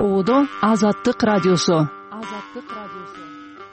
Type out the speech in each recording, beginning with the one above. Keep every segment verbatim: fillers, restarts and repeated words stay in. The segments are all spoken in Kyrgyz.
Оодо Азаттык радиосу. Азаттык радиосу.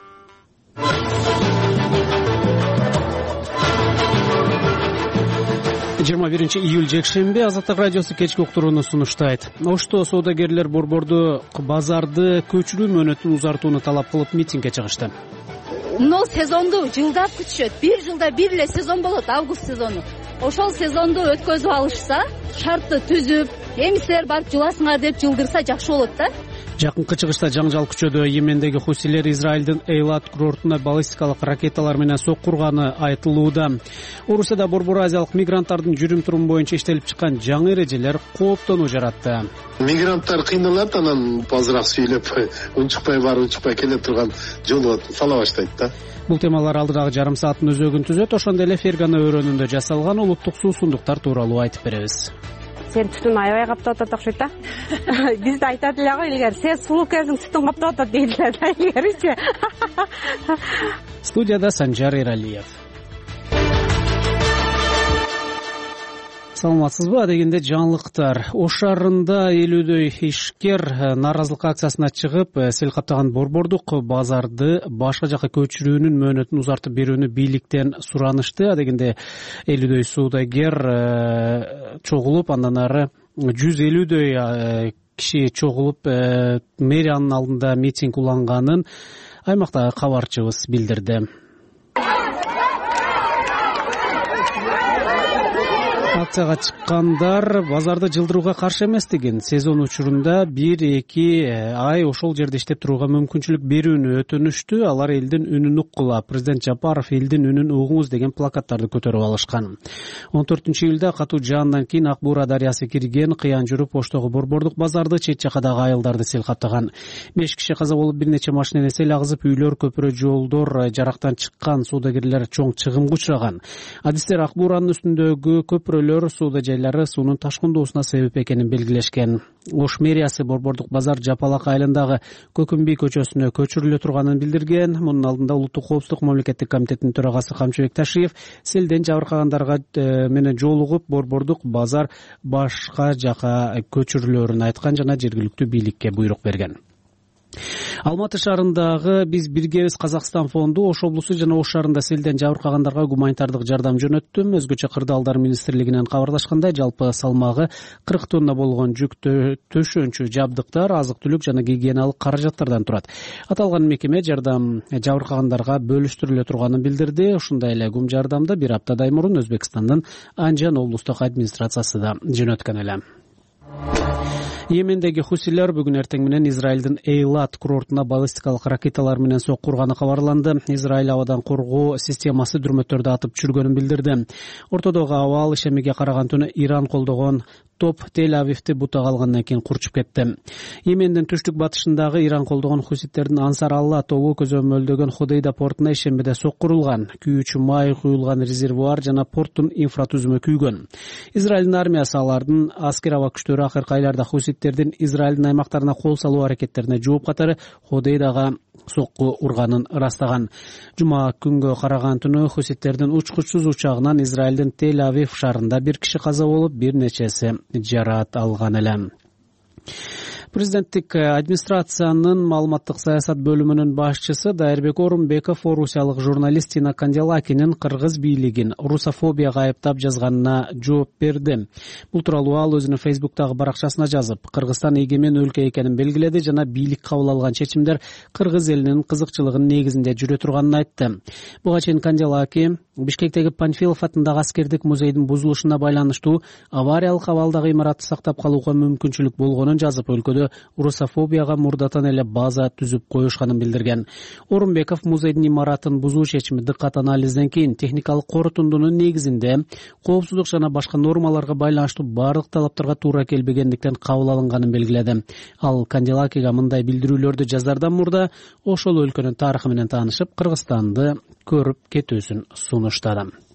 жыйырма биринчи июль жекшемби Азаттык радиосу кечки уктурууну сунуштайт. Ошто соодагерлер борбордо базарды көчүрүү мөөнөтүн узартууну талап кылып митингге чыгышты. Мына сезонду жылдап күтүшөт. Бир жылда бир эле сезон болот, август сезону. Ошол сезонду өткөзүп алышса, шартты түзүп, эми силер барып жыласыңар деп жылдырса жакшы болот да. Жакынкы чыгышта жаңжал күчөдө. Йемендеги хусилер Израилдин Эйлат курортуна баллистикалык ракеталар менен соккурганы айтылууда. Орусияда Борбор Азиялык мигранттардын жүрүм-туруму боюнча иштелип чыккан жаңы эрежелер кооптонуу жаратты. Мигранттар кыйналат, анан азыраак сүйлөп, унчукпай барып, унчукпай келе турган жолго сала баштайт да. Бул темалар алдыдагы жарым сааттын өзөгүн түзөт. Ошондой эле Фергана өрөөнүндө жасалган улуттук суусундуктар тууралуу айтып беребиз. Сен түтүн аябай каптап атат окшойт да. Бизде айтат эле го илгери, сен сулуу кезиң түтүн каптап атат дейдилер да илгеричи. Студияда Санжар Эралиев. Саламатсызбы? Дегенде жаңылыктар. Ош шаарында элүүдөй ишкер нааразылык акциясына чыгып, сел каптаган борбордук базарды башка жака көчүрүүнүн мөөнөтүн узартып берүүнү бийликтен суранышты. Дегенде элүүдөй соодагер чогулуп, андан ары жүз элүүдөй киши чогулуп, мэриянын алдында митинг уланганын аймактагы кабарчыбыз билдирди. Акцияга чыккандар базарды жылдырууга каршы эместигин, сезон учурунда бир эки ай ошол жерде иштеп турууга мүмкүнчүлүк берүүнү өтүнүштү. Алар элдин үнүн уккула, президент Жапаров элдин үнүн угуңуз деген плакаттарды көтөрүп алышкан. он төртүнчү июлда катуу жаандан кийин Ак Буура дарыясы кирген кыян жүрүп Оштогу борбордук базарды, чет жакадагы айылдарды сел каптаган. беш киши каза болуп, бир нече машинени сел агызып, үйлөр, көпүрө, жолдор жарактан чыккан, соодагерлер чоң чыгымга учураган. Адистер Ак Бууранын үстүндөгү көпүрөлөр, сууда жайлары суунун ташкындоосуна себеп экенин белгилешкен. Ош мэриясы борбордук базар Жапалак айылындагы Көкүмбий көчөсүнө көчүрүлө турганын билдирген. Мунун алдында Улуттук коопсуздук мамлекеттик комитетинин төрагасы Камчыбек Ташиев селден жабыркагандарга менен жолугуп, борбордук базар башка жака көчүрүлөрүн айткан жана жергиликтүү бийликке буйрук берген. Алматы шаарындагы Биз биргебиз Казакстан фонду Ош облусу жана Ош шаарында селден жабыркагандарга гуманитардык жардам жөнөттү. Өзгөчө кырдаалдар министрлигинен кабарлашкандай, жалпы салмагы кырк тонна болгон жүк төшөнчү жабдыктар, азык-түлүк жана гигиеналык каражаттардан турат. Аталган мекеме жардам жабыркагандарга бөлүштүрүлө турганын билдирди. Ушундай эле гум жардамды бир аптадай мурун Өзбекстандын Анжан облустук администрациясы да жөнөткөн эле. Йемендеги хусилер бүгүн эртең менен Израилдин Эйлат курортуна баллистикалык ракеталар менен соккурганы кабарланды. Израиль абадан коргоо системасы дүрмөттөрдү атып түшүргөнүн билдирди. Ортодогу абал ишемиге караган түнү Иран колдогон топ Тель-Авивди бутага алгандан кийин курчуп кетти. Йемендин түштүк батышындагы Иран колдогон хуситтердин Ансар Алла тобу көзөмөлдөгөн Ходейда портуна ишембиде соккурулган. Күйүүчү май куюлган резервуар жана порттун инфратүзүмү күйгөн. Израилдин армиясы алардын аскер аба күчтөрү акыркы айларда хуситтердин Израилдин аймактарына кол салуу аракеттерине жооп катары Ходейдага сокку урганын ырастаган. Жума күнгө караган түнү хуситтердин учкучсуз учагынан Израилдин Тель-Авив шаарында бир киши каза болуп, бир нечеси жараат алган эле. Президенттик администрациянын маалыматтык саясат бөлүмүнүн башчысы Дайырбек Орунбеков орусиялык журналист Тина Канделакинин кыргыз бийлигин русофобияга айыптап жазганына жооп берди. Бул тууралуу ал өзүнүн Фейсбуктагы баракчасына жазып, Кыргызстан эгемен өлкө экенин белгиледи жана бийлик кабыл алган чечимдер кыргыз элинин кызыкчылыгынын негизинде жүрө турганын айтты. Буга чейин Канделаки Бишкектеги Панфилов атындагы аскердик музейдин бузулушуна байланыштуу авариялык абалдагы имаратты сактап калууга мүмкүнчүлүк болгонун жазып, өлкөдө русофобияга мурдатан эле база түзүп коюшканын билдирген. Орунбеков музейдин имаратын бузуу чечими дыккат анализден кийин техникалык корутундунун негизинде коопсуздук жана башка нормаларга байланыштуу бардык талаптарга туура келбегендиктен кабыл алынганын белгиледи. Ал Канделакига мындай билдирүүлөрдү жазардан мурда ошол өлкөнүн тарыхы менен таанышып, Кыргызстанды көрүп кетүүсүн сунуштады.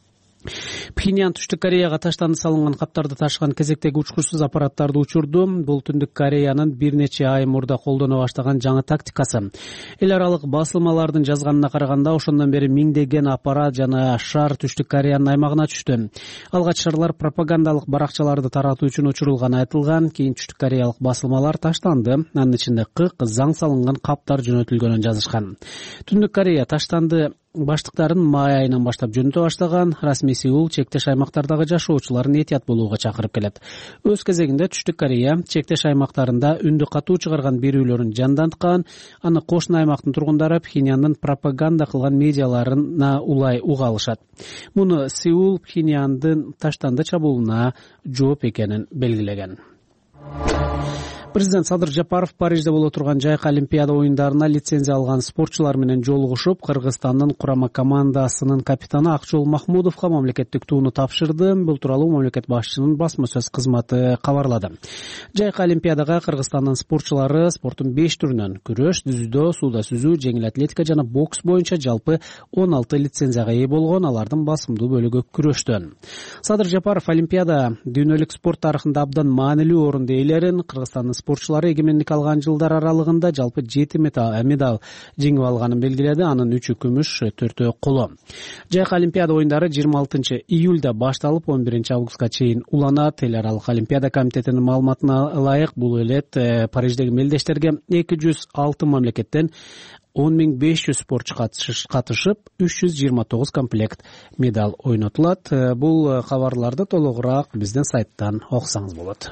Пхеньян Түштүк Кореяга таштанды салынган каптарды ташыган кезектеги учкучсуз аппараттарды учурду. Бул Түндүк Кореянын бир нече ай мурда колдоно баштаган жаңы тактикасы. Эл аралык басылмалардын жазганына караганда ошондон бери миңдеген аппарат жана шар Түштүк Кореянын аймагына түштү. Алгач шарлар пропагандалык баракчаларды таратуу үчүн учурулганы айтылган. Кийин Түштүк Кореялык басылмалар таштанды. Анын ичинде кырк заң салынган каптар жөнөтүлгөнүн жазышкан. Түндүк Корея таштанды баштыктарын май айынан баштап жөнөтө баштаган. Расмий Сеул чектеш аймактардагы жашоочуларын этият болууга чакырып келет. Өз кезегинде Түштүк Корея чектеш аймактарында үндү катуу чыгарган берүүлөрүн жанданткан. Аны кошуна аймактын тургундары Пхеньяндын пропаганда кылган медиаларына улай уга алышат. Муну Сеул Пхеньяндын таштанды чабуулуна жооп экенин белгилеген. Президент Садыр Жапаров Парижде боло турган жайкы Олимпиада оюндарына лицензия алган спортчулар менен жолугушуп, Кыргызстандын курама командасынын капитаны Акчол Махмудовго мамлекеттик тууну тапшырды. Бул тууралуу мамлекет башчысынын басма сөз кызматы кабарлады. Жайкы Олимпиадага Кыргызстандын спортчулары спорттун беш түрүнөн күрөш, дүзүүдө, сууда сүзүү, жеңил атлетика жана бокс боюнча жалпы он алты лицензияга ээ болгон. Алардын басымдуу бөлүгү күрөштөн. Садыр Жапаров Олимпиада дүйнөлүк спорт тарыхында абдан маанилүү орунду ээлерин, Кыргызстандын спортчулары эгемендик алган жылдар аралыгында жалпы жети медаль жеңип алганын белгиледи. Анын үчү күмүш, төртөө коло. Жайкы Олимпиада оюндары жыйырма алтынчы июлда башталып, он биринчи августка чейин уланат. Эл аралык Олимпиада комитетинин маалыматына ылайык, бул элет Париждеги мелдештерге эки жүз алты мамлекеттен он миң беш жүз спортчу катышып, үч жүз жыйырма тогуз комплект медаль ойнотулат. Бул кабарларды толугураак биздин сайттан окусаңыз болот.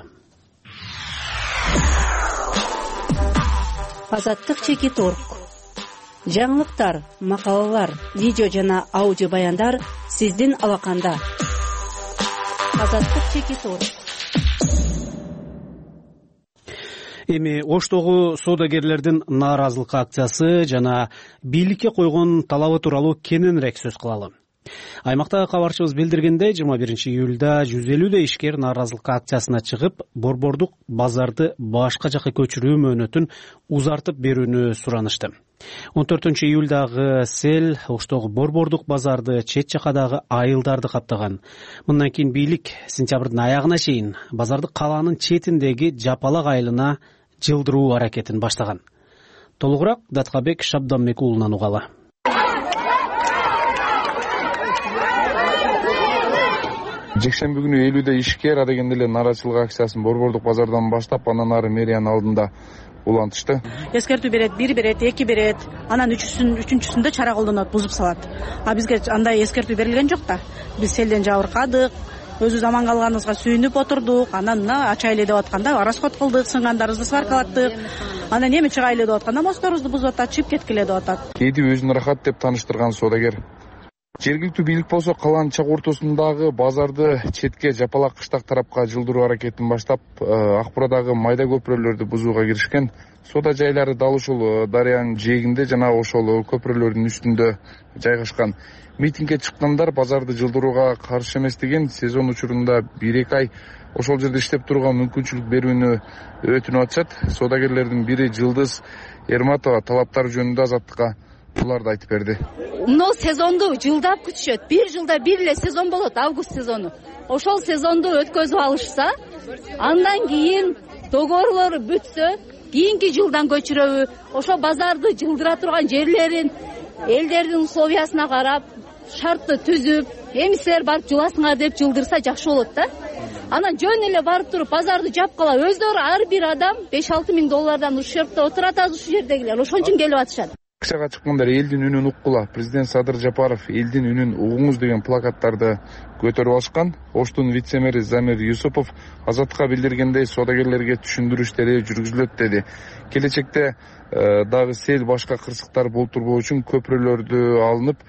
Азаттык чекит орг. Жаңылыктар, макалалар, видео жана аудио баяндар сиздин алаканда. Азаттык чекит орг. Эми Оштогу соодагерлердин нааразылык акциясы жана бийликке койгон талабы тууралуу кененирээк сөз кылалы. Аймактагы кабарчыбыз билдиргендей, жыйырма биринчи июлда жүз элүүдөй ишкер нааразылык акциясына чыгып, борбордук базарды башка жакка көчүрүү мөөнөтүн узартып берүүнү суранышты. он төртүнчү июлдагы сел Оштогу борбордук базарды, чет жакадагы айылдарды каптаган. Мындан кийин бийлик сентябрдын аягына чейин базарды калаанын четиндеги Жапалак айылына жылдыруу аракетин баштаган. Толугураак Даткабек Шабданбек уулунан угалы. Жекшемби күнү элүүдө ишкер адегенде эле нааразычылык акциясын борбордук базардан баштап, андан ары мэриянын алдында улантышты. Эскертүү берет, бир берет, эки берет, анан үчүсүн үчүнчүсүндө чара колдонот, бузуп салат. А бизге андай эскертүү берилген жок да. Биз селден жабыркадык, өзүбүз аман калганыбызга сүйүнүп отурдук. Анан мына ачайлы деп атканда расход кылдык, сынгандарыбызды сваркалаттык. Анан эми чыгайлы деп атканда мосторубузду бузуп атат, чыгып кеткиле деп атат. Кээде өзүн рахат деп тааныштырган соодагер жергиликтүү бийлик болсо калаанын чак ортосундагы базарды четке Жапалак кыштак тарапка жылдыруу аракетин баштап, Акбурадагы майда көпүрөлөрдү бузууга киришкен. Соода жайлары дал ушул дарыянын жээгинде жана ошол көпүрөлөрдүн үстүндө жайгашкан. Митингге чыккандар базарды жылдырууга каршы эмес деген, сезон учурунда бир эки ай ошол жерде иштеп турууга мүмкүнчүлүк берүүнү өтүнүп атышат. Соодагерлердин бири Жылдыз Эрматова талаптар жөнүндө Азаттыкка буларды айтып берди. Мына сезонду жылдап күтүшөт. Бир жылда бир эле сезон болот, август сезону. Ошол сезонду өткөзүп алышса, андан кийин договорлору бүтсө, кийинки жылдан көчүрөбү, ошо базарды жылдыра турган жерлерин элдердин условиясына карап, шартты түзүп, эмисилер барып жыласыңар деп жылдырса жакшы болот да. Анан жөн эле барып туруп базарды жапкыла, өздөрү ар бир адам беш алты миң доллардан ушерпте отурат, азыр ушул жердегилер ошон үчүн келип атышат. Акцияга чыккандар элдин үнүн уккула. Президент Садыр Жапаров элдин үнүн угуңуз деген плакаттарды көтөрүп алышкан. Оштун вице-мэри Замир Юсупов Азаттыкка билдиргендей, соодагерлерге түшүндүрүү иштери жүргүзүлөт деди. Келечекте дагы сел башка кырсыктар болтурбоо үчүн көпүрөлөрдү алынып,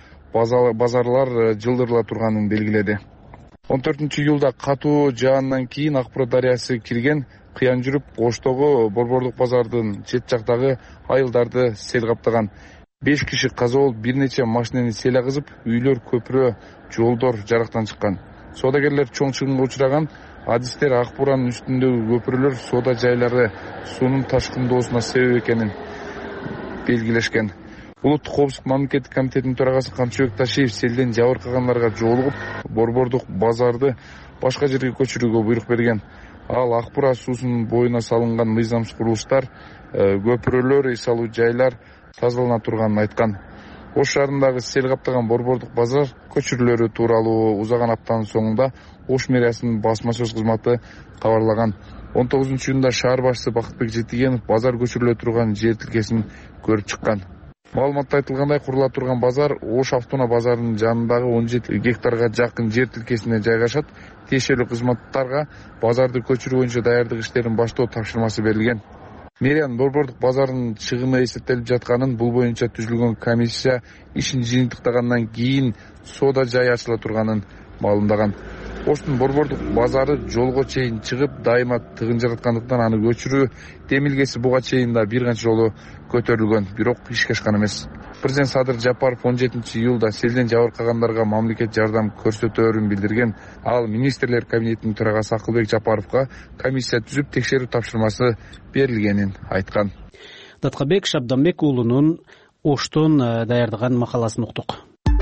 базарлар жылдырыла турганын белгиледи. он төртүнчү июлда катуу жаандан кийин Акбурат дарыясы кирген. Кыян жүрүп, Оштогу борбордук базардын чет жактагы айылдарды сел каптаган. беш киши каза болуп, бир нече машинени сел агызып, үйлөр, көпүрө, жолдор жарыктан чыккан. Соодагерлер чоң чыгымга учураган. Адистер Акбуранын үстүндөгү көпүрөлөр соода жайлары суунун ташкындоосуна себеп экенин белгилешкен. Улуттук коопсуздук мамлекеттик комитетинин төрагасы Камчыбек Ташиев селден жабыркагандарга жолугуп, Борбордук базарды башка жерге көчүрүүгө буйрук берген. Ал Акбура суусунун боюна салынган мыйзамсыз курулуштар, көпүрөлөр, эс алуу жайлар тазалана турганын айткан. Ош шаарындагы сел каптаган Борбордук базар көчүрүүлөрү тууралуу узаган аптанын соңунда Ош мэриясынын басма сөз кызматы кабарлаган. он тогузунчу июнда шаар башчысы Бакытбек Жетигенов базар көчүрүлө турган жер тилкесин көрүп чыккан. Маалыматта айтылгандай, курула турган базар Ош автоунаа базарынын жанындагы он жети гектарга жакын жер тилкесине жайгашат. Тиешелүү кызматтарга базарды көчүрүү боюнча даярдык иштерин баштоо тапшырмасы берилген. Мэриянын Борбордук базарынын чыгымы эсептелип жатканын, бул боюнча түзүлгөн комиссия ишин жыйынтыктагандан кийин соода жай ачыла турганын маалымдаган. Оштун Борбордук базары жолго чейин чыгып, дайыма тыгын жараткандыктан аны көчүрүү демилгеси буга чейин да бир канча жолу көтөрүлгөн, бирок ишке ашкан эмес. Президент Садыр Жапаров он жетинчи июлда селден жабыркагандарга мамлекет жардам көрсөтөөрүн билдирген. Ал министрлер кабинетинин төрагасы Акылбек Жапаровго комиссия түзүп текшерүү тапшырмасы берилгенин айткан. Даткабек Шабданбек уулунун Оштон даярдаган макаласын уктук.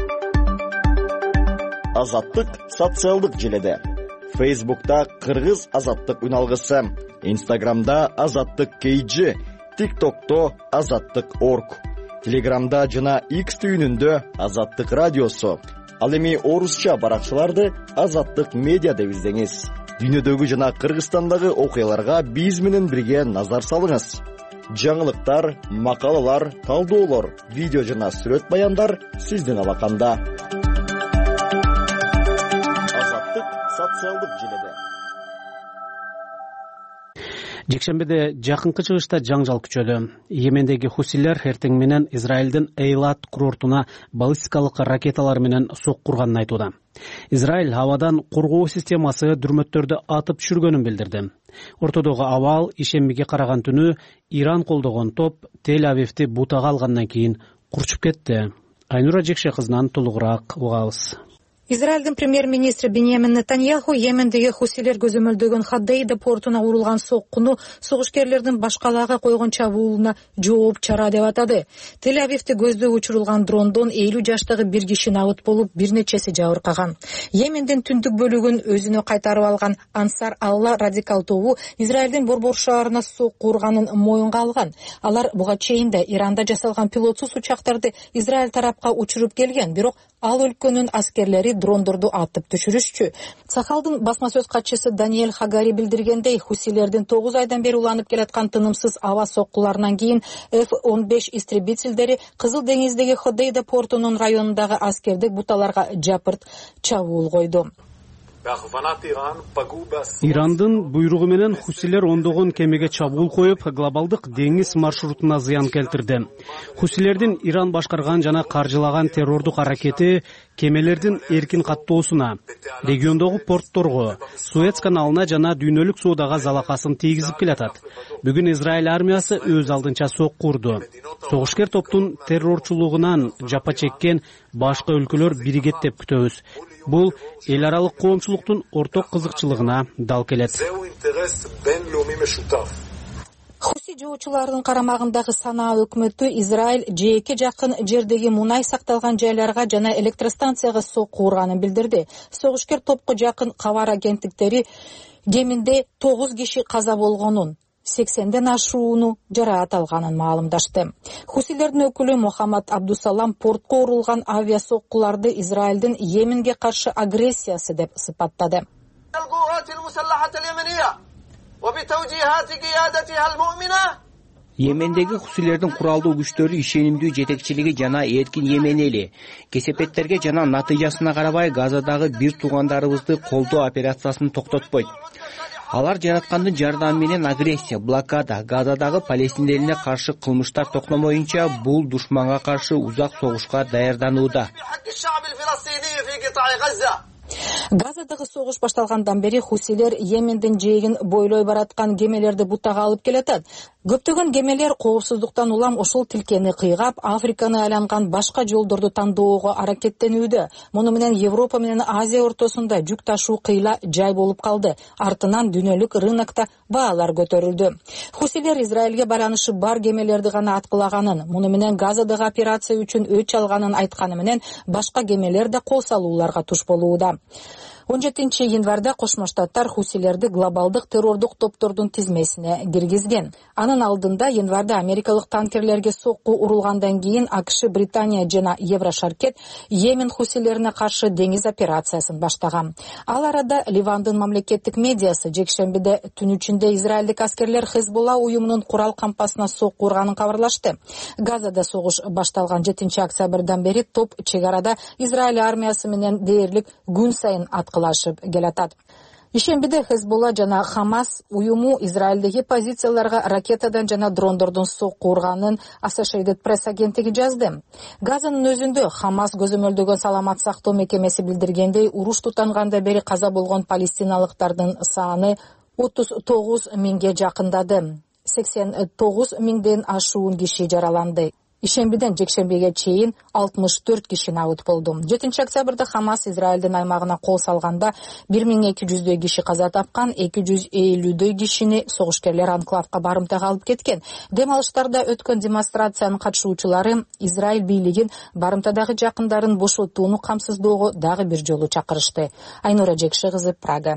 Азаттык социалдык желеде. Фейсбукта Кыргыз азаттык үналгысы, Инстаграмда Азаттык кейджи, ТикТокто Азаттык орг, Телеграмда жана X түйүнүндө Азаттык радиосу. Ал эми орусча баракчаларды Азаттык медиа деп издеңиз. Дүйнөдөгү жана Кыргызстандагы окуяларга биз менен бирге назар салыңыз. Жаңылыктар, макалалар, талдоолор, видео жана сүрөт баяндар сиздин алаканда. Азаттык социалдык желеде. Жекшембиде жакынкы чыгышта жаңжал күчөдү. Йемендеги хусилер эртең менен Израилдин Эйлат курортуна баллистикалык ракеталар менен сокку урганын айтууда. Израиль абадан коргоо системасы дүрмөттөрдү атып түшүргөнүн билдирди. Ортодогу абал ишембиге караган түнү Иран колдогон топ Тель-Авивди бутага алгандан кийин курчуп кетти. Айнура Жекше кызынан толугураак угабыз. Израилдин премьер-министри Биньямин Нетаньяху Йемендеги хусилер көзөмөлдөгөн Хадейда портуна урулган соккуну согушкерлердин башкалаага койгон чабуулуна жооп чара деп атады. Тель-Авивди көздөй учурулган дрондон элүү жаштагы бир киши набыт болуп, бир нечеси жабыркаган. Йемендин түндүк бөлүгүн өзүнө кайтарып алган Ансар Алла радикал тобу Израилдин Борбор шаарына сокку урганын моюнга алган. Алар буга чейин да Иранда жасалган пилотсуз учактарды Израиль тарапка учуруп келген, бирок ал өлкөнүн аскерлери дрондорду атып түшүрүшчү. Сахалдын басма сөз катчысы Даниэль Хагари билдиргендей, хусилердин тогуз айдан бери уланып келаткан тынымсыз аба соккуларынан кийин эф он беш истребительдери Кызыл деңиздеги Ходейда портунун районундагы аскердик буталарга жапырт чабуул койду. Ирандын буйругу менен хусилер ондогон кемеге чабуул коюп, глобалдык деңиз маршрутуна зыян келтирди. Хусилердин Иран башкарган жана каржылаган террордук аракети кемелердин эркин каттоосуна, региондогу портторго, Суэц каналына жана дүйнөлүк соодага залакасын тийгизип келатат. Бүгүн Израиль армиясы өз алдынча сокку урду. Согушкер топтун террорчулугунан жапа чеккен башка өлкөлөр биригет деп күтөбүз. Бул эл аралык коомчулуктун орток кызыкчылыгына дал келет. Хуси жоочулардын карамагындагы Санаа өкмөтү Израиль жээкке жакын жердеги мунай сакталган жайларга жана электростанцияга сокку урганын билдирди. Согушкер топко жакын кабар агенттиктери кеминде тогуз киши каза болгонун, сексенден ашууну жараат алганын маалымдашты. Хусилердин өкүлү Мухаммад Абдусалам портко урулган авиасоккуларды Израилдин Йеменге каршы агрессиясы деп сыпаттады. Йемендеги хусилердин куралдуу күчтөрү ишенимдүү жетекчилиги жана эркин Йемен эли кесепеттерге жана натыйжасына карабай Газадагы бир туугандарыбызды колдоо операциясын токтотпойт. Алар жараткандын жардамы менен агрессия, блокада, Газадагы палестиндерине каршы кылмыштар токтомоюнча бул душманга каршы узак согушка даярданууда. Газадагы согуш башталгандан бери хусилер Йемендин жээгин бойлой бараткан кемелерди бутага алып келатат. Көптөгөн кемелер коопсуздуктан улам ошол тилкени кыйгап, Африканы айланган башка жолдорду тандоого аракеттенүүдө. Муну менен Европа менен Азия ортосунда жүк ташуу кыйла жай болуп калды. Артынан дүйнөлүк рынокто баалар көтөрүлдү. Хусилер Израилге байланышы бар кемелерди гана аткылаганын, муну менен Газадагы операция үчүн өч алганын айтканы менен башка кемелер да кол салууларга туш болууда. он жетинчи январда Кошмо Штаттар хусилерди глобалдык террордук топтордун тизмесине киргизген. Анын алдында январда америкалык танкерлерге сокку урулгандан кийин АКШ, Британия жана Еврошаркет Йемен хусилерине каршы деңиз операциясын баштаган. Ал арада Ливандын мамлекеттик медиасы жекшембиде түн ичинде израилдик аскерлер Хезболла уюмунун курал кампасына сокку урганын кабарлашты. Газада согуш башталган жетинчи октябрдан бери топ чек арада Израиль армиясы менен дээрлик күн сайын аткылашып келатат. Ишембиде Хезболла жана Хамас уюму Израилдеги позицияларга ракетадан жана дрондордун сокку урганын Associated Press агенттиги жазды. Газанын өзүндө Хамас көзөмөлдөгөн саламат сактоо мекемеси билдиргендей, уруш тутанганда бери каза болгон палестиналыктардын саны отуз тогуз миңге жакындады. сексен тогуз миңден ашуун киши жараланды. Ишембиден жекшембиге чейин алтымыш төрт киши набыт болду. жетинчи октябрда Хамас Израилдин аймагына кол салганда бир миң эки жүздөй киши каза тапкан, эки жүз элүүдөй кишини согушкерлер анклавка барымтага алып кеткен. Дем алыштарда өткөн демонстрациянын катышуучулары Израиль бийлигин барымтадагы жакындарын бошотууну камсыздоого дагы бир жолу чакырышты. Айнура Жекши кызы, Прага.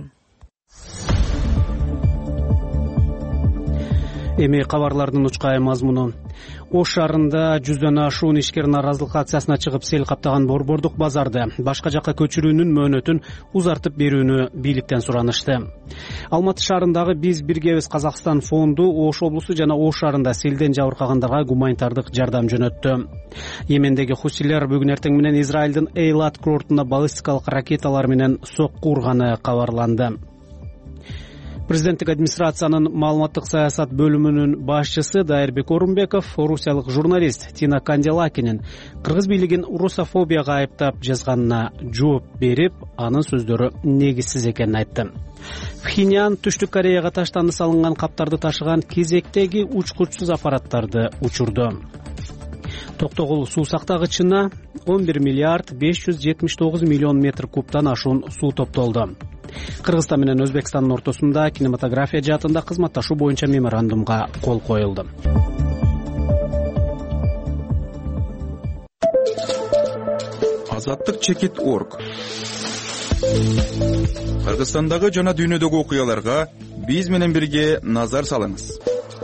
Эми кабарлардын учкай мазмуну. Ош шаарында жүздөн ашуун ишкер нааразылык акциясына чыгып сел каптаган борбордук базарды башка жакка көчүрүүнүн мөөнөтүн узартып берүүнү бийликтен суранышты. Алматы шаарындагы Биз биргебиз Казакстан фонду Ош облусу жана Ош шаарында селден жабыркагандарга гуманитардык жардам жөнөттү. Йемендеги хусилер бүгүн эртең менен Израилдин Эйлат курортуна баллистикалык ракеталар менен сокку урганы кабарланды. Президенттик администрациянын маалыматтык саясат бөлүмүнүн башчысы Дайырбек Орунбеков орусиялык журналист Тина Канделакинин кыргыз бийлигин русофобияга айыптап жазганына жооп берип, анын сөздөрү негизсиз экенин айтты. Пхеньян Түштүк Кореяга таштанды салынган каптарды ташыган кезектеги учкучсуз аппараттарды учурду. Токтогул суу сактагычына он бир миллиард беш жүз жетимиш тогуз миллион метр кубтан ашуун суу топтолду. Кыргызстан менен Өзбекстандын ортосунда кинематография жаатында кызматташуу боюнча меморандумга кол коюлду. Азаттык чекит точка орг. Кыргызстандагы жана дүйнөдөгү окуяларга биз менен бирге назар салыңыз.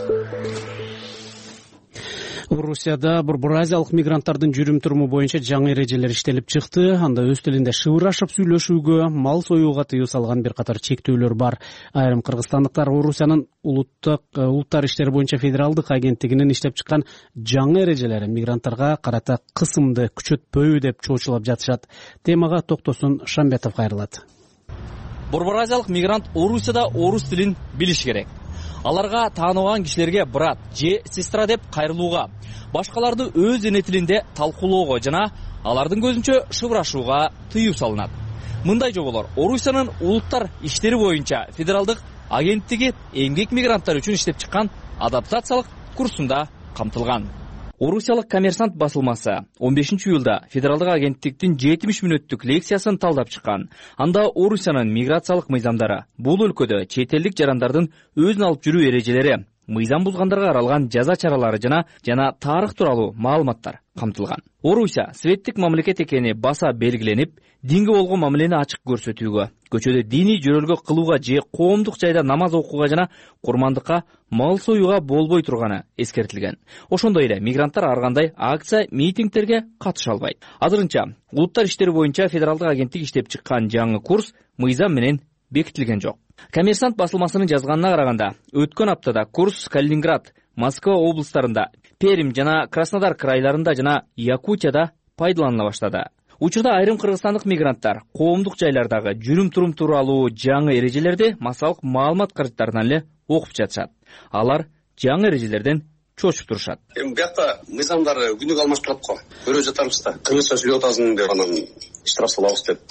Орусияда бурбуразиялык мигранттардын жүрүм-туруму боюнча жаңы эрежелер иштелип чыкты. Анда өз тилинде шыбырашып сүйлөшүүгө, мал союуга тыюу салган бир катар чектөөлөр бар. Айрым кыргызстандыктар Орусиянын улуттук улуттар иштери боюнча федералдык агенттигинин иштеп чыккан жаңы эрежелери мигранттарга карата кысымды күчөтпөйбү деп чоочулап жатышат. Темага Токтосун Шамбетов кайрылат. Бурбуразиялык мигрант Орусияда орус тилин билиш керек. Аларга таанылган кишилерге брат же сестра деп кайрылууга, башкаларды өз эне тилинде талкуулоого жана алардын көзүнчө шыбырашууга тыюу салынат. Мындай жоболор Орусиянын улуттар иштери боюнча федералдык агенттиги эмгек мигранттар үчүн иштеп чыккан адаптациялык курсунда камтылган. Орусиялык Коммерсант басылмасы он бешинчи июлда федералдык агенттиктин жетимиш мүнөттүк лекциясын талдап чыккан. Анда Орусиянын миграциялык мыйзамдары, бул өлкөдө чет элдик жарандардын өзүн алып жүрүү эрежелери, мыйзам бузгандарга каралган жаза чаралары жана жана тарых тууралуу маалыматтар камтылган. Орусия светтик мамлекет экени баса белгиленип, динге болгон мамилени ачык көрсөтүүгө, көчөдө диний жөрөлгө кылууга же коомдук жайда намаз окууга жана курмандыкка, мал союуга болбой турганы эскертилген. Ошондой эле мигранттар ар кандай акция, митингтерге катыша албайт. Азырынча улуттар иштери боюнча федералдык агенттик иштеп чыккан жаңы курс мыйзам менен бекитилген жок. Коммерсант басылмасынын жазганына караганда, өткөн аптада курс Калининград, Москва облустарында, Пермь жана Краснодар крайларында жана Якутияда пайдаланыла баштады. Учурда айрым кыргызстандык мигранттар коомдук жайлардагы жүрүм-турум тууралуу жаңы эрежелерди массалык маалымат каражаттарынан эле окуп жатышат. Алар жаңы эрежелерден чочуп турушат. Эми бuyakta мыйзамдар күнүгө алмашып турат го. Көрүп жатарбыз да. Кыргызча сүйлөп атасың деп анан штраф салабыз деп.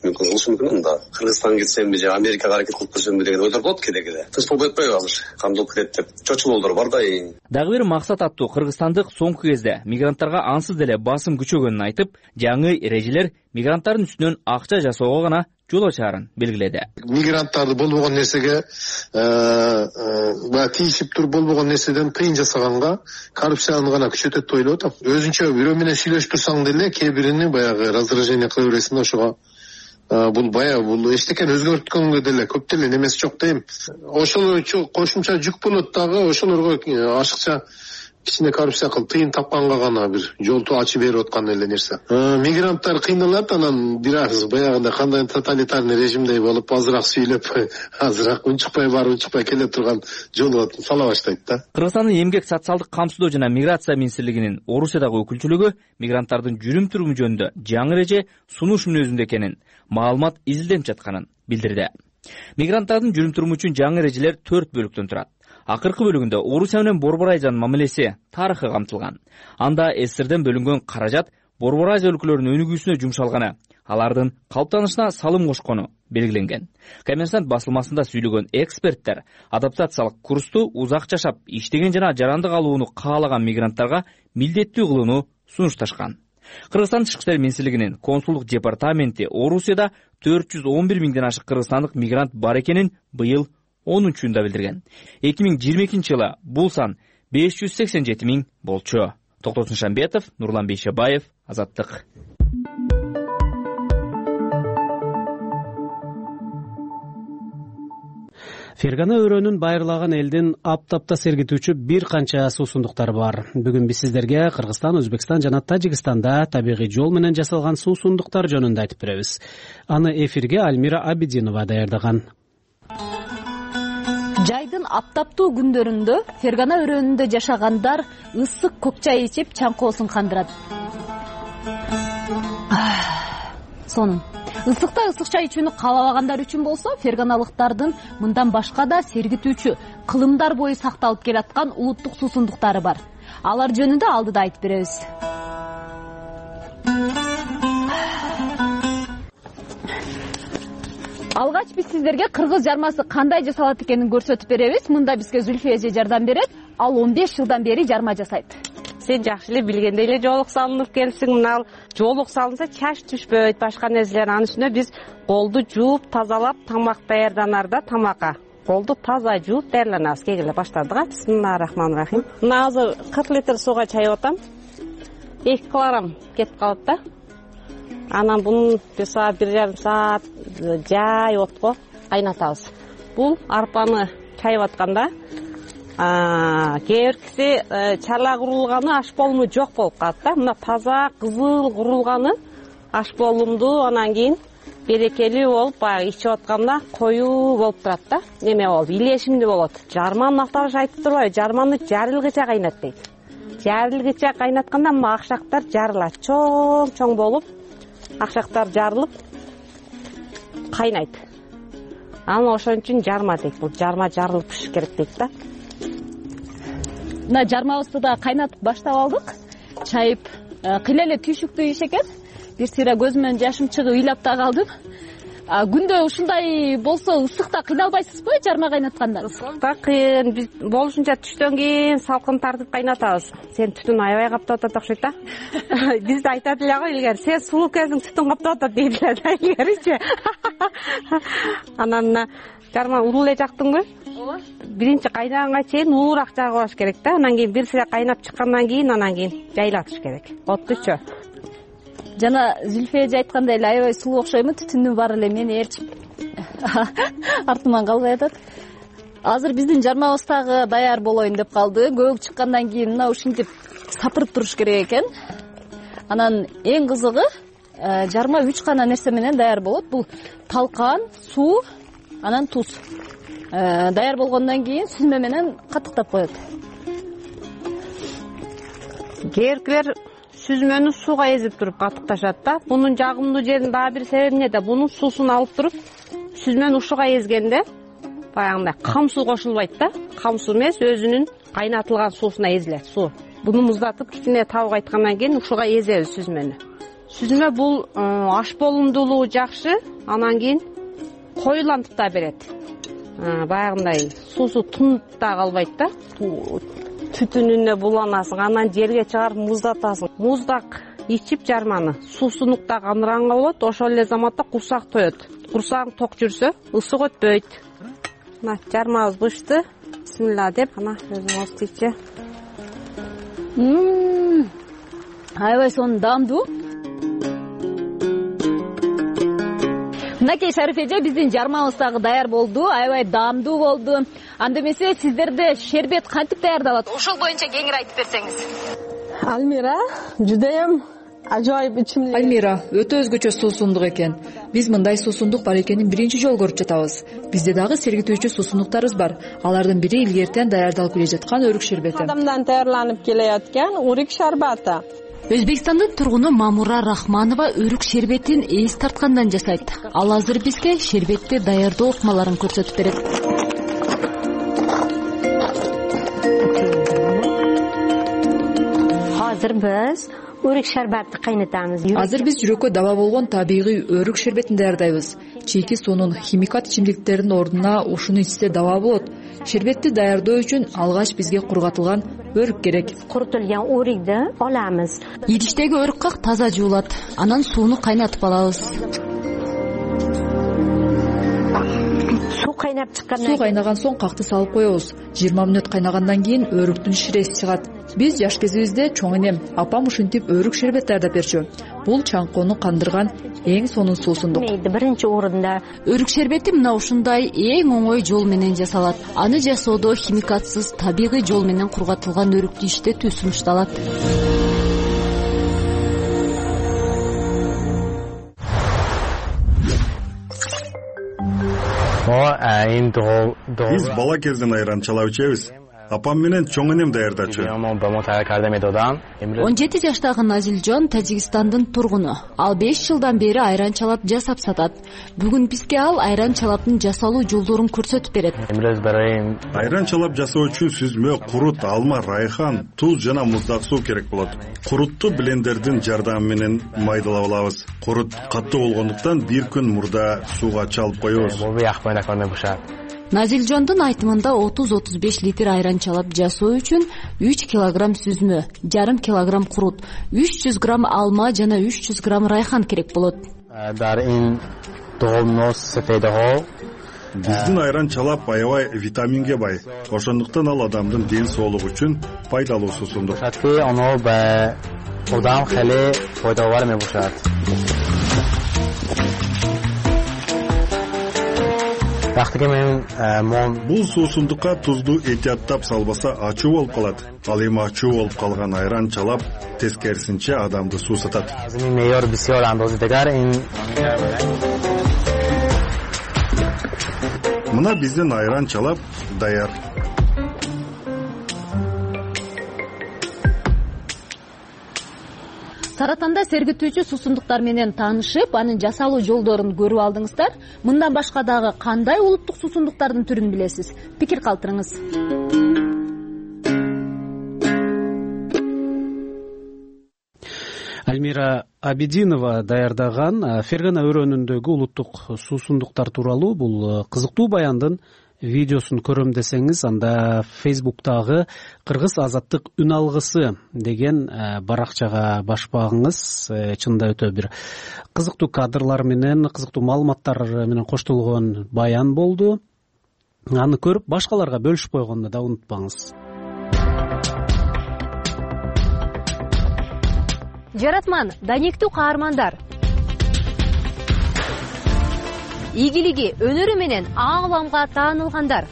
мүмкүн кылышы мүмкүн. Анда Кыргызстанга кетсемби же Америкага аракет кылып көрсөмбү деген ойлор болот кээде кээде. Тынч болбой атпайбы азыр? Кандай болуп кетет деп чочулоолор бар да. Дагы бир максат аттуу кыргызстандык соңку кезде мигранттарга ансыз деле басым күчөгөнүн айтып, жаңы эрежелер мигранттардын үстүнөн акча жасоого гана жол ачаарын белгиледи. Мигранттарды болбогон нерсеге баягы тийишип туруп болбогон нерседен тыйын жасаганга коррупцияны гана күчөтөт деп ойлоп атам. Өзүнчө бирөө менен сүйлөшүп турсаң деле кээ бирини баягы раздражение кыла бересиң да, ошого бул баягы бул эчтекени өзгөрткөнгө деле көп деле немеси жок дейм. Ошол кошумча жүк болот дагы, ошолорго ашыкча кичине коррупция кылып тыйын тапканга гана бир жолду ачып берип аткан эле нерсе. Мигранттар кыйналат, анан бир аз баягындай кандай тоталитарный режимдей болуп азыраак сүйлөп, азыраак унчукпай барып унчукпай келе турган жолго сала баштайт да. Кыргызстандын эмгек социалдык камсыздоо жана миграция министрлигинин Орусиядагы өкүлчүлүгү мигранттардын жүрүм туруму жөнүндө жаңы эреже сунуш мүнөзүндө экенин, маалымат изилденип жатканын билдирди. Мигранттардын жүрүм туруму үчүн жаңы эрежелер төрт бөлүктөн турат. Акыркы бөлүгүндө Орусия менен Борбор Азиянын мамилеси тарыхы камтылган. Анда СССРден бөлүнгөн каражат Борбор Азия өлкөлөрүнүн өнүгүүсүнө жумшалганы, алардын калыптанышына салым кошкону белгиленген. Коммерсант басылмасында сүйлөгөн эксперттер адаптациялык курсту узак жашап, иштеген жана жарандык алууну каалаган мигранттарга милдеттүү кылууну сунушташкан. Кыргызстан Тышкы иштер министрлигинин консулдук департаменти Орусияда төрт жүз он бир миңден ашык кыргызстандык мигрант бар экенин быйыл онунчу июнда билдирген. эки миң жыйырма экинчи жылы бул сан беш жүз сексен жети миң болчу. Токтосун Шамбетов, Нурлан Бейшебаев, Азаттык. Фергана өрөөнүн байырлаган элдин аптапта сергитүүчү бир канча суусундуктар бар. Бүгүн биз сиздерге Кыргызстан, Өзбекстан жана Тажикстанда табигый жол менен жасалган суусундуктар жөнүндө айтып беребиз. Аны эфирге Альмира Абидинова даярдаган. Жайдын аптаптуу күндөрүндө Фергана өрөөнүндө жашагандар ысык көк чай ичип чаңкоосун кандырат. Сонун. Ысыкта ысык чай ичүүнү каалабагандар үчүн болсо, ферганалыктардын мындан башка да сергитүүчү, кылымдар бою сакталып келаткан улуттук суусундуктары бар. Алар жөнүндө алдыда айтып беребиз. Алгач биз сиздерге кыргыз жармасы кандай жасалат экенин көрсөтүп беребиз. Мында бизге Зүлфия эже жардам берет. Ал он беш жылдан бери жарма жасайт. Сен жакшы эле билгендей эле жоолук салынып келипсиң. Мына жоолук салынса чач түшпөйт, башка нерселер. Анын үстүнө биз колду жууп, тазалап, тамак даярданарда тамакка колду таза жууп даярданабыз. Кегеле баштадык. Бисмиллахиррахманиррахим. Мына азыр кырк литр сууга чайып атам. эки килограмм кетип калат да. Анан буну бир саат, бир жарым саат жай отко кайнатабыз. Бул арпаны чайып атканда кээ биркиси чала курулганы аш болуму жок болуп калат да. Мына таза кызыл курулганы аш болумду, анан кийин берекелүү болуп, баягы ичип атканда коюу болуп турат да. Неме болуп, илешимдүү болот. Жарманын аталышы айтып турбайбы? Жарманы жарылгыча кайнат дейт. Жарылгыча кайнатканда мына акшактар жарылат. Чоң-чоң болуп, акшактар жарылып кайнайт. Анан ошон үчүн жарма дейт. Бул жарма жарылып пишиш керек дейт да. Мына жармабызды да кайнатып баштап алдык. Чайып кыйла эле түйшүктүү иш экен. Бир сыйра көзүмөн жашым чыгып ыйлап да калдым. Күндө ушундай болсо ысыкта кыйналбайсызбы жарма кайнатканда? Ысыкта кыйын. Биз болушунча түштөн кийин салкын тартып кайнатабыз. Сен түтүн аябай каптап атат окшойт да. Бизде айтат эле го илгери, сен сулуу кезиң түтүн каптап атат дейт эле да илгеричи. Анан жарма улуу эле жактыңбы? Ооба. Биринчи кайнаганга чейин улуураак жагып алыш керек да. Анан кийин бир сыйра кайнап чыккандан кийин анан кийин жайлатыш керек. Оттучу. Жана Зүлфия эже айткандай эле аябай сулуу окшоймун, түтүнү бар эле мени ээрчип артыман калбай атат. Азыр биздин жармабыз дагы даяр болоюн деп калды. Көөк чыккандан кийин мына ушинтип сапырып туруш керек экен. Анан эң кызыгы жарма үч гана нерсе менен даяр болот. Бул талкан, суу, анан туз. Даяр болгондон кийин сүзмө менен каттыктап коет. Кээркилер сүзмөнү сууга эзип туруп каттыкташат да. Бунун жагымдуу жеринин дагы бир себеби эмнеде? Бунун суусун алып туруп сүзмөнү ушуга эзгенде баягындай кам суу кошулбайт да. Кам суу эмес, өзүнүн кайнатылган суусуна эзилет суу. Буну муздатып кичине табык айткандан кийин ушуга эзебиз сүзмөнү. Сүзмө бул аш болумдуулугу жакшы, анан кийин коюлантып да берет. Баягындай суусу тунуп да калбайт да. Түтүнүнө буланасың, анан жерге чыгарып муздатасың. Муздак ичип жарманы суусунук да кандыранга болот, ошол эле заматта курсак тоет. Курсагың ток жүрсө, ысык өтпөйт. Мына жармабыз бышты. Бисмилла деп, ана өзүңүз тийчи. Мм. Аябай сонун даамдуу. Мынакей Шариф эже, биздин жармабыз дагы даяр болду, аябай даамдуу болду. Анда эмесе сиздерде шербет кантип даярдалат? Ошол боюнча кеңири айтып берсеңиз. Альмира, жудайым ажайып ичимдик. Альмира, өтө өзгөчө суусундук экен. Биз мындай суусундук бар экенин биринчи жолу көрүп жатабыз. Бизде дагы сергитүүчү суусундуктарыбыз бар. Алардын бири илгертен даярдалып келе жаткан өрүк шербети. Адамдан даярданып келе өрүк шарбаты. Өзбекстандын тургуну Мамура Рахманова өрүк шербетин эс тарткандан жасайт. Ал азыр бизге шербетти даярдоо ыкмаларын көрсөтүп берет. Азыр биз өрүк шарбатты кайнатабыз. Азыр биз жүрөккө даба болгон табигый өрүк шербетин даярдайбыз. Чийки суунун химикат ичимдиктеринин ордуна ушуну ичсе даба болот. Шербетти даярдоо үчүн алгач бизге кургатылган өрүк керек. Курутулган өрүктү алабыз. Идиштеги өрүк как таза жуулат. Анан сууну кайнатып алабыз. Суу кайнап чыккандан Суу кайнаган соң какты салып коебуз. жыйырма мүнөт кайнагандан кийин өрүктүн ширеси чыгат. Биз жаш кезибизде чоң энем апам ушинтип өрүк шербет даярдап берчү. Бул чаңкоону кандырган эң сонун суусундук. Биринчи орунда өрүк шербети мына ушундай эң оңой жол менен жасалат. Аны жасоодо химикатсыз табигый жол менен кургатылган өрүктү иштетүү сунушталат. Биз бала кезден айран чалап ичебиз. Апам менен чоң энем даярдачу. он жети жаштагы Назилжон Тажикстандын тургуну. Ал беш жылдан бери айран чалап жасап сатат. Бүгүн бизге ал айран чалаптын жасалуу жолдорун көрсөтүп берет. Айран чалап жасоо үчүн сүзмө, курут, алма, райхан, туз жана муздак суу керек болот. Курутту блендердин жардамы менен майдалап алабыз. Курут катуу болгондуктан бир күн мурда сууга чалып коебуз. Назилжондун айтымында отуз отуз беш литр айран чалап жасоо үчүн үч килограмм сүзмө, жарым килограмм курут, үч жүз грамм алма жана үч жүз грамм райхан керек болот. Биздин айран чалап аябай витаминге бай. Ошондуктан ал адамдын ден соолугу үчүн пайдалуу суусундук. Бул суусундукка тузду этияттап салбаса ачуу болуп калат. Ал эми ачуу болуп калган айран чалап тескерисинче адамды суусатат. Мына биздин айран чалап даяр. Саратанда сергитүүчү суусундуктар менен таанышып, анын жасалуу жолдорун көрүп алдыңыздар. Мындан башка дагы кандай улуттук суусундуктардын түрүн билесиз? Пикир калтырыңыз. Альмира Абидинова даярдаган Фергана өрөөнүндөгү улуттук суусундуктар тууралуу бул кызыктуу баяндын видеосун көрөм десеңиз, анда Фейсбуктагы Кыргыз азаттык үн алгысы деген баракчага башпагыңыз. Чынында өтө бир кызыктуу кадрлар менен, кызыктуу маалыматтар менен коштолгон баян болду. Аны көрүп башкаларга бөлүшүп койгонду да унутпаңыз. Жаратман, даниктүү каармандар. Ийгилиги, өнөрү менен ааламга таанылгандар.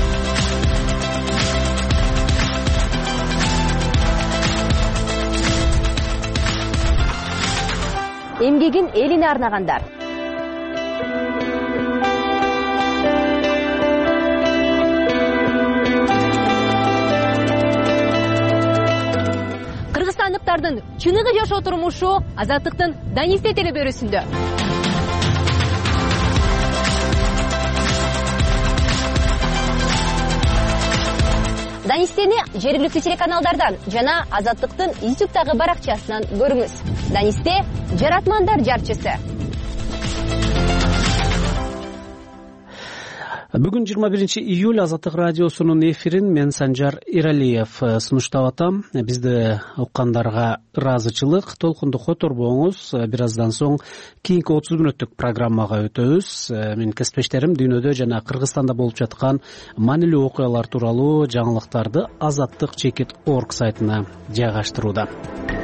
Эмгегин элине арнагандар. Кыргызстандыктардын чыныгы жашоо турмушу Азаттыктын Данисте телебөрүсүндө. Данистени жергиликтүү телеканалдардан жана Азаттыктын ютубтагы баракчасынан көрүңүз. Данисте жаратмандар жарчысы. Бүгүн жыйырма биринчи июль Азаттык радиосунун эфирин мен Санжар Иралиев сунуштап атам. Бизди уккандарга ыраазычылык. Толкунду которбоңуз. Бир аздан соң кийинки отуз мүнөттүк программага өтөбүз. Менин кесиптештерим дүйнөдө жана Кыргызстанда болуп жаткан маанилүү окуялар тууралуу жаңылыктарды азаттык чекит точка орг сайтына жайгаштырууда.